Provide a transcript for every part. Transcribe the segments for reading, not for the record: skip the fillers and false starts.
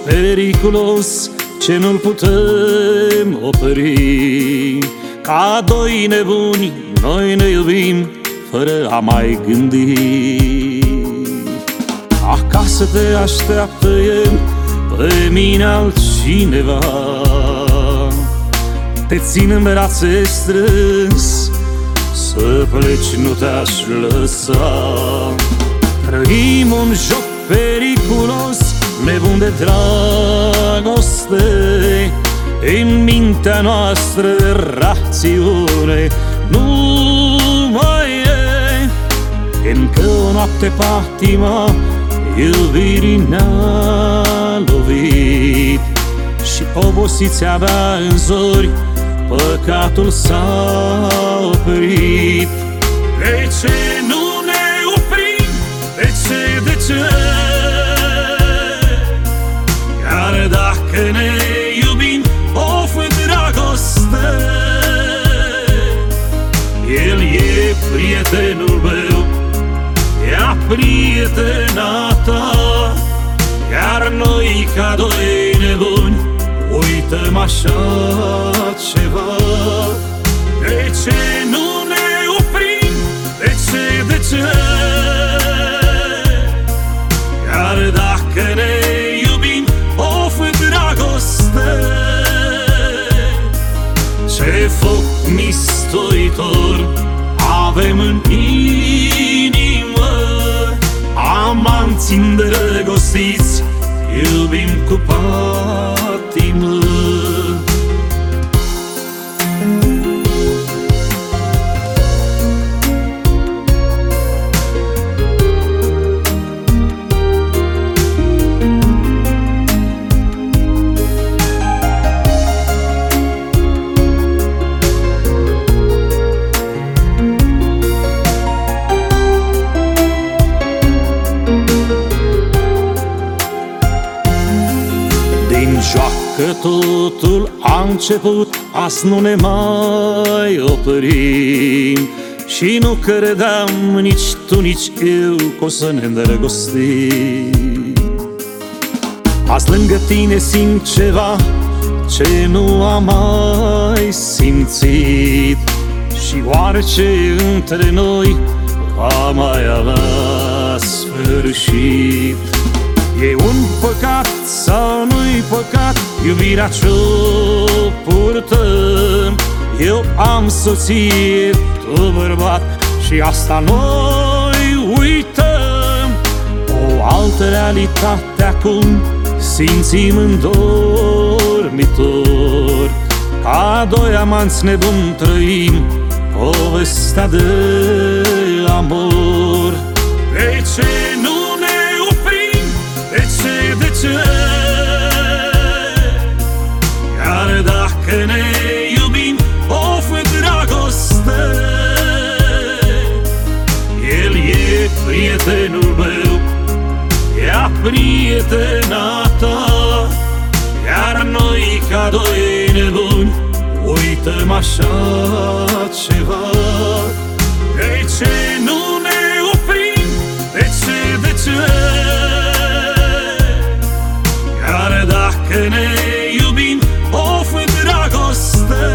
periculos ce nu-l putem opri. Ca doi nebuni noi ne iubim fără a mai gândi. Acasă te așteaptă el, pe mine altcineva. Te țin în brațe strâns, să pleci nu te-aș lăsa. Trăim un joc periculos, nebun de dragoste. În mintea noastră rațiune nu mai e. Încă o noapte patima iubirii ne-a lovit și obosiți abia în zori păcatul s-a oprit. De ce nu ne oprim? De ce? Iar dacă ne iubim, of, dragoste, el e prietenul meu, ea prietena ta. Iar noi ca doi nebuni uităm așa ceva. De ce nu ne oprim? De ce? Iar dacă ne iubim, of, dragoste, ce foc mistuitor avem în inimă. Amanți îndrăgostiți iubim cu patimă. Joacă totul a început, azi nu ne mai oprim. Și nu credeam nici tu, nici eu că o să ne îndrăgostim. Azi lângă tine simt ceva ce nu am mai simțit. Și oarece între noi va mai avea sfârșit. E un păcat sau nu-i păcat iubirea ce-o purtăm? Eu am soție, tu bărbat, și asta noi uităm. O altă realitate acum simțim în dormitor. Ca doi amanți nebuni trăim povestea de amor. De ce nu ne oprim? De ce? Iar dacă ne iubim, of, dragoste, el e prietenul meu, ea prietena ta. Iar noi ca doi nebuni uităm așa ceva. De ce nu ne oprim? De ce? Iar dacă ne iubim, of, dragoste,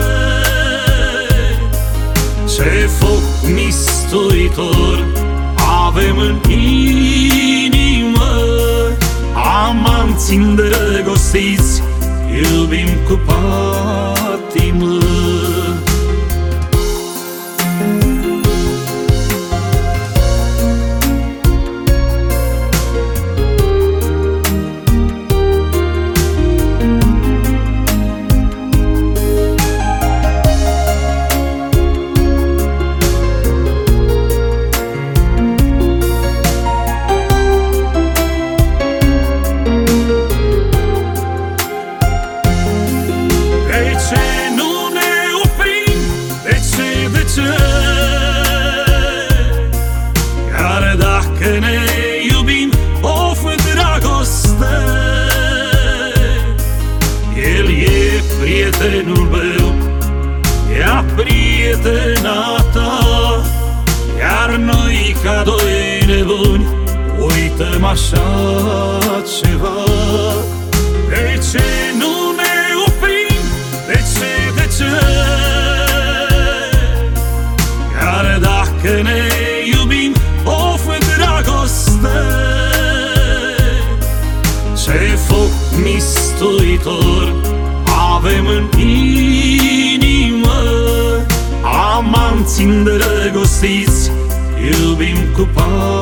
ce foc mistuitor avem în inimă. Amanți îndrăgostiți iubim cu patimă. Iar dacă ne iubim, of, dragoste, el e prietenul meu, ea prietena ta. Iar noi ca doi nebuni uităm așa ceva. mistuitor avem în inimă, amanți îndrăgostiți, iubim cu pace.